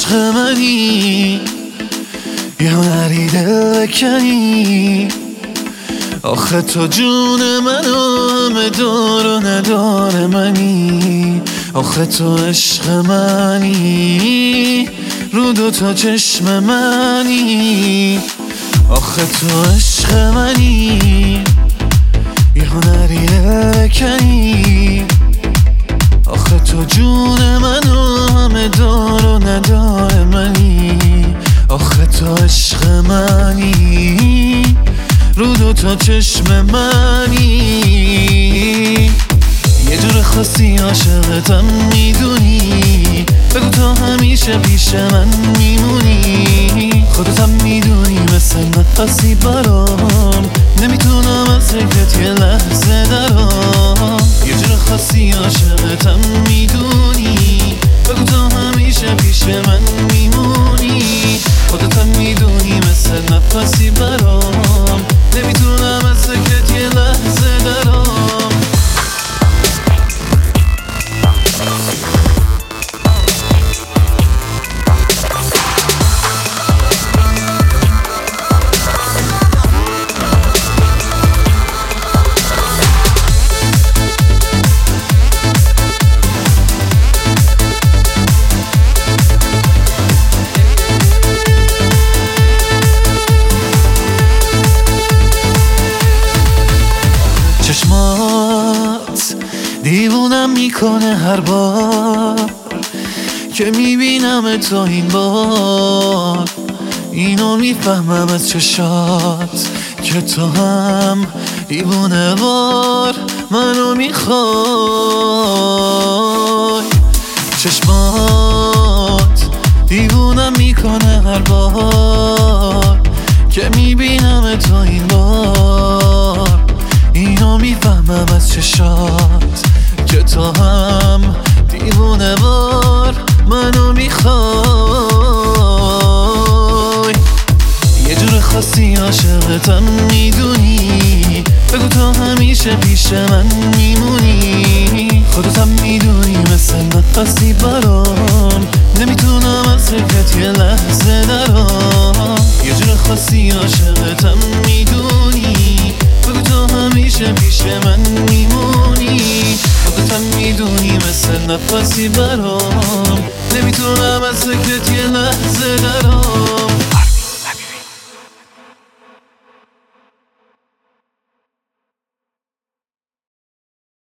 عشق منی، یه هنری دل بکنی. آخه تو جون منو همه دار و ندار منی. آخه تو عشق منی، رو دوتا چشم منی. آخه تو عشق منی، یه هنری دل بکنی. آخه تو جون منو همه دار و ندار منی. آخه تو عشق منی، رو دوتا چشم منی. یه جور خاصی عاشقتم میدونی، بگو تا همیشه پیش من میمونی. خودتم میدونی مثل نفسی برام، نمیتونم از ذکرت یه لحظه درام. یه جور خاصی عاشقتم میدونی، بگو تا همیشه پیش من میمونی. خودتم میدونی مثل نفسی برام، نمیتونم از ذکرت یه لحظه درام. چشمات دیوونم میکنه هر بار که میبینم تو این بار. اینو میفهمم از چشات که تو هم دیوونه وار منو میخوای. چشمات دیوونم میکنه هر بار که میبینم تو این بار. اینو میفهمم از چشات که تو هم دیوونه وار منو میخوای. یه جور خاصی عاشقتم میدونی، بگو تا همیشه پیش من میمونی. خودتم میدونی مثل نفسی برام، نمیتونم از ذکرت یه لحظه درام. یه جور خاصی عاشقتم میدونی، بگو تا همیشه پیش من میمونی. خودتم میدونی مثل نفسی برام، نمیتونم از ذکرت یه لحظه درام.